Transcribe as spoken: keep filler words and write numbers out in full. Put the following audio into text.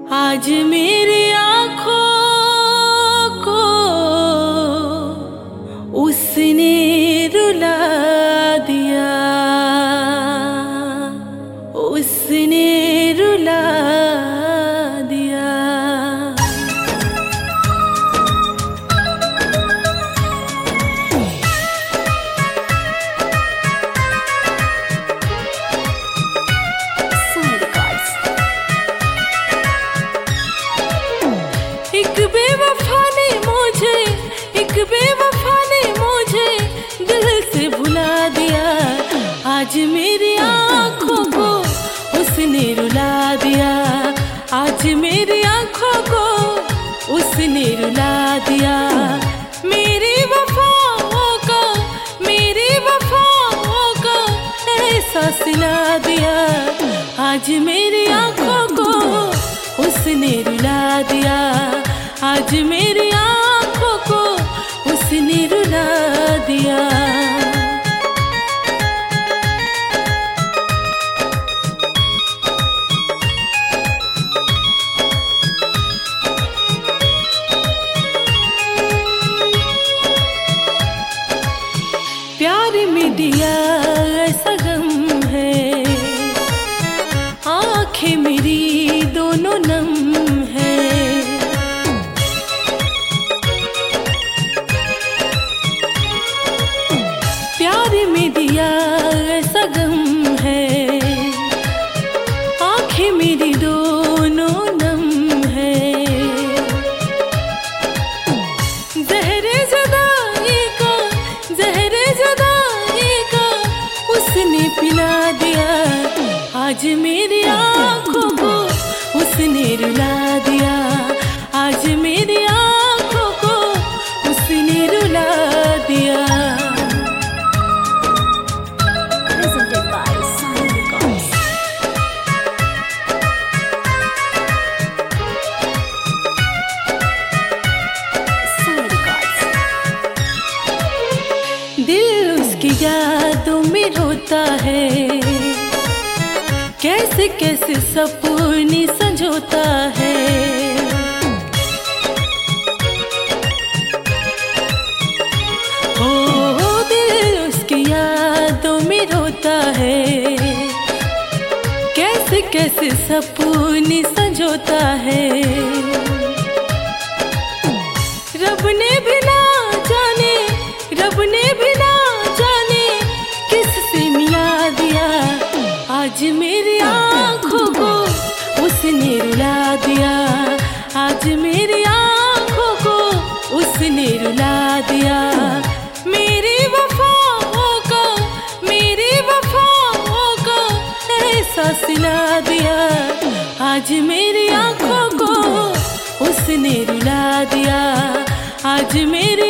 आज मेरी आँखों को उसने रुला दिया, उसने रुला दिया। एक बेवफा ने मुझे, एक बेवफा ने मुझे दिल से भुला दिया। आज मेरी आँखों को उसने रुला दिया, आज मेरी आँखों को उसने रुला दिया। मेरी वफाओं का, मेरी वफाओं का एहसास सिला दिया। आज मेरी आँखों को उसने रुला दिया, आज मेरी आँखों को उसने रुला दिया। प्यार में दिया ऐसा गम है, आँखें मेरी दोनों नम है। प्यार में दिया ऐसा गम है, आँखें मेरी दोनों नम है। ज़हरे जुदाई का, ज़हरे जुदाई का उसने पिला दिया। आज मेरी आँखों को उसने रुला दिया, आज मेरी आँखों को उसने रुला दिया। Presented by Sun Records. Sun Records. दिल उसकी यादों में रोता है, कैसे कैसे सपने संजोता है। ओ दिल उसकी यादों में रोता है, कैसे कैसे सपने संजोता है। रब ने भी ना जाने, रब ने भी ना जाने किससे मिला दिया। आज मेरी आँखों को उसने रुला दिया, आज मेरी आँखों को उसने रुला दिया। मेरी वफाओं का, मेरी वफाओं का एहसास सिला दिया। आज मेरी आँखों को उसने रुला दिया, आज मेरी